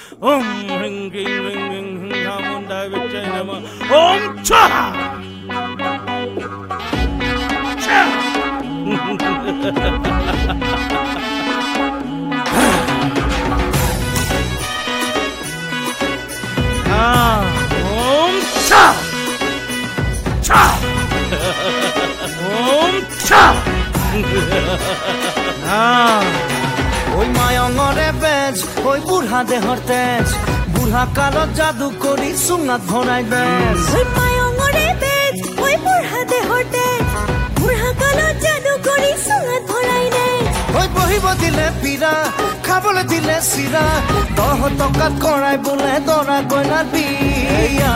Om Ring Ring Ring Ring Hamunda Vichinama Om Cha Cha Om Cha Cha Om Cha ওই মায়ঙরে বেজ ওই বুঢ়া দেহর তেজ বুঢ়া কালত জাদু কৰি চুঙাত ভৰাই বেজ ওই মায়ঙরে বেজ ওই বুঢ়া দেহর তেজ বুঢ়া কালত জাদু কৰি চুঙাত ভৰাই বেজ ওই বহিব দিলে পীৰা খাবলৈ দিলে চিৰা 10 টকাত কৰাই বোলে দৰা কইনাৰ বিয়া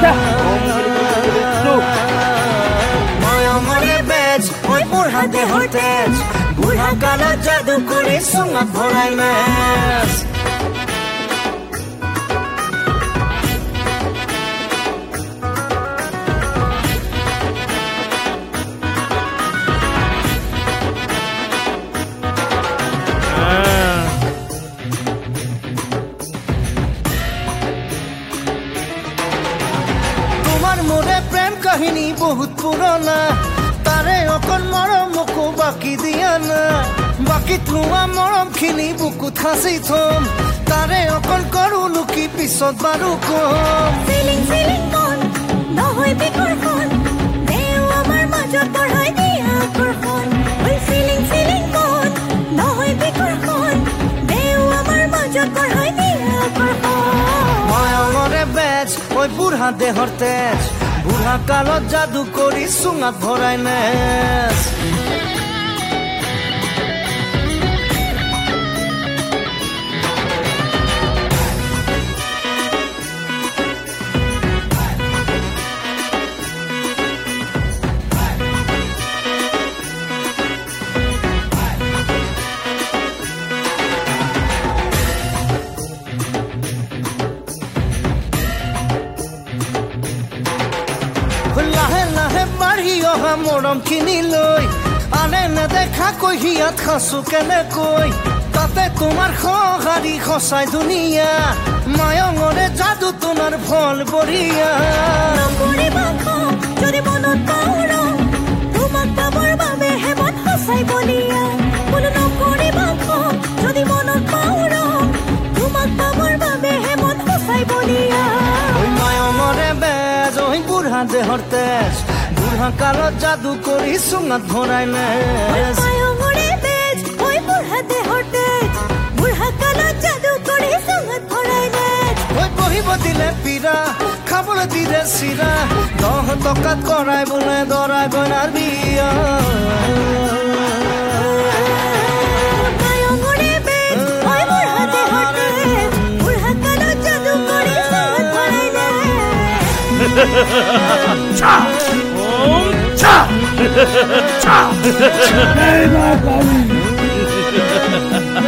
মায়ঙরে বেজ ওই বুঢ়া দেহর তেজ বুঢ়া কালত জাদু কৰি চুঙাত ভৰাই বেজ মোৰে প্ৰেম কাহিনী বহুত পুৰণা তাৰে অকণ মৰম মোকো বাকি দিয়া না বাকি লোৱা মৰমখিনি বুকুত সাঁচি থম তাৰে অকণ কৰো লুকি পিছত বাৰু কম ফিলিং ফিলিং মন নহয় বিকৰ্ষণ দেও আমাৰ মাজত বঢ়াই দিয়া আকৰ্ষণ ওই ফিলিং ফিলিং মন নহয় বিকৰ্ষণ দেও আমাৰ মাজত বঢ়াই দিয়া আকৰ্ষণ মায়ঙৰে বেজ ওই বুঢ়া দেহৰ তেজ বুঢ়া কালত জাদু কৰি চুঙাত ভৰাই নেজ লাহে লাহে বাঢ়ি অহা মৰমখিনি লৈ আনে নেদেখা কৈ হিয়াত খাঁচো কেনেকৈ তাতে তোমাৰ সঁহাৰি সঁচাই ধুনীয়া মায়ঙৰে যাদু তোমাৰ ফল বঢ়িয়া নকৰিবা খং যদি মনত পাওঁ ৰং তোমাক পাবৰ বাবেহে মন সঁচাই বলিয়া বোলো নকৰিবা খং যদি মনত পাওঁ ৰং তোমাক পাবৰ বাবেহে মন সঁচাই বলিয়া ওই মায়ঙৰে বেজ ওই বুঢ়া দেহৰ তেজ বুঢ়া কালত যাদু কৰি চুঙাত ভৰাই নেজ মায়ঙৰে বেজ ওই বুঢ়া দেহৰ তেজ বুঢ়া কালত যাদু কৰি চুঙাত ভৰাই নেজ ওই বহিব দিলে পীৰা খাবলৈ দিলে চিৰা 10 টকাত কৰাই বোলে দৰা কইনাৰ বিয়া মায়ঙৰে বেজ ওই বুঢ়া দেহৰ তেজ বুঢ়া কালত যাদু কৰি চুঙাত ভৰাই নেজ Cha Om Cha Cha Hey, my